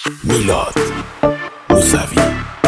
میلاد موسوی.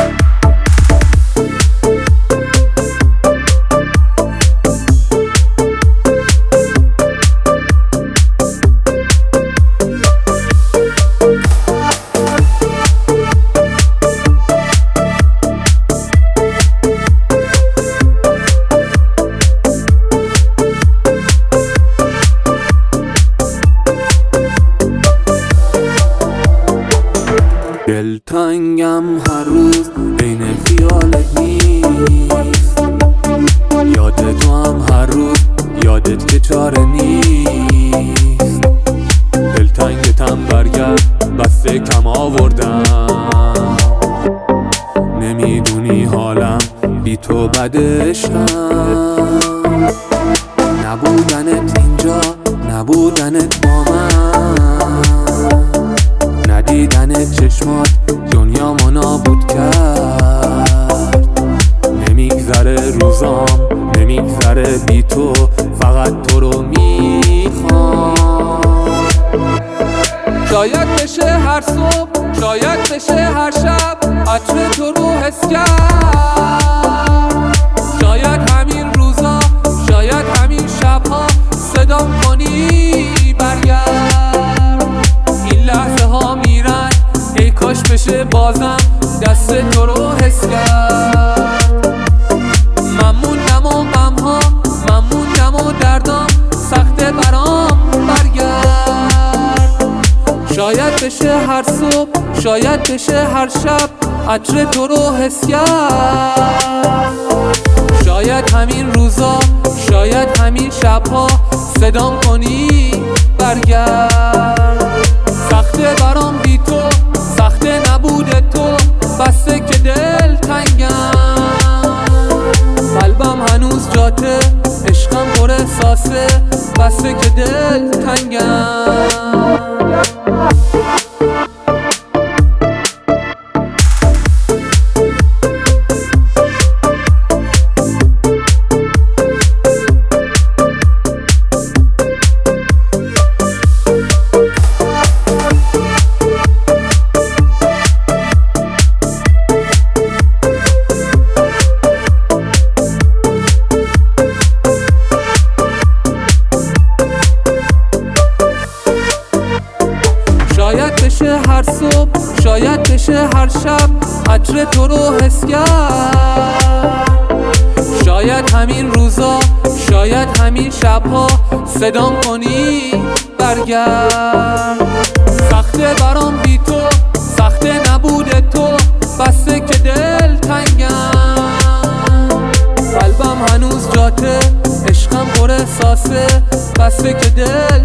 دلتنگم هر روز عین خیالت نیست، یاد تو هم هر روز یادت که چاره نیست. دلتنگتم برگرد بسته کم آوردم، نمیدونی حالم بی تو بد عشقم. نبودنت اینجا نبودنت با من، ندیدن چشمات دنیا ما نابود کرد. نمیگذره روزام نمیگذره بی تو، فقط تو رو میخوام. شاید بشه هر صبح شاید بشه هر شب عطر تو رو حس کرد. شاید همین روزا شاید همین شبها صدام کنی برگرد. این لحظه ها میرن ای کاش بشه بازم دست تو رو حس کرد. من موندم و غمها من موندم و دردام سخته برام برگرد. شاید بشه هر صبح شاید بشه هر شب عطر تو رو حس کرد. شاید همین روزا شاید همین شبها صدام کنی برگرد. سخته برام بی تو سخته نبوده تو، بسته که دل تنگم. قلبم هنوز جاته عشقم پر احساسه، بسته که دل تنگم. شاید بشه هر صبح شاید بشه هر شب عطر تو رو حس کرد. شاید همین روزا شاید همین شبها صدام کنی برگرد. سخته برام بی تو سخته نبوده تو، بسته که دل تنگم. قلبم هنوز جاته عشقم پر احساسه، بسته که دل